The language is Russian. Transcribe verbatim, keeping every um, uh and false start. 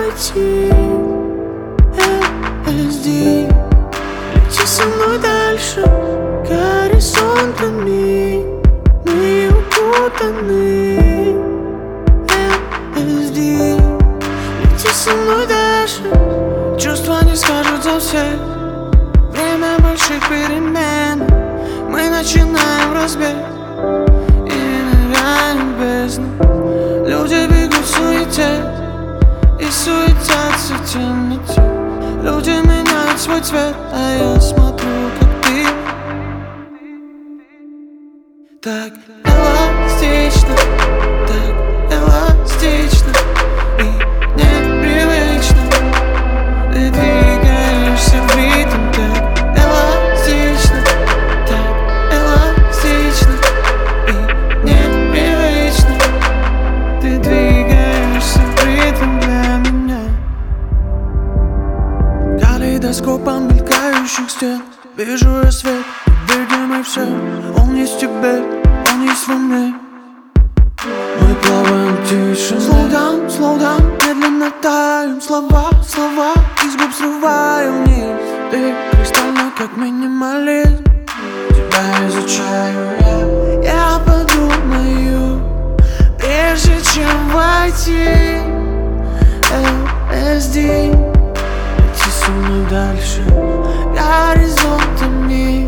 войти. эл эс ди, лети со мной дальше горизонтами, мы укутаны. эл эс ди, лети со мной дальше, чувства не скажут за всех. Время больших перемен, мы начинаем разбег и ныряем в бездну. Люди бегут в суете и суетятся в темноте. Люди меняют свой цвет, а я смотрю, как ты так эластично, так эластично и непривычно. Ты двигаешься в ритм так эластично, так эластично и непривычно. Ты двигаешься в ритм для меня. Калейдоскопом мелькающих стен вижу я свет, видимый всем. Он есть в тебе, он есть во мне. Мы плаваем в тишине. Slow down, slow down, медленно таем. Слова, слова из губ срываю вниз. Ты кристально, как минимализм. Тебя изучаю я. Я подумаю, прежде чем войти. эл эс ди, лети со мной дальше горизонтами,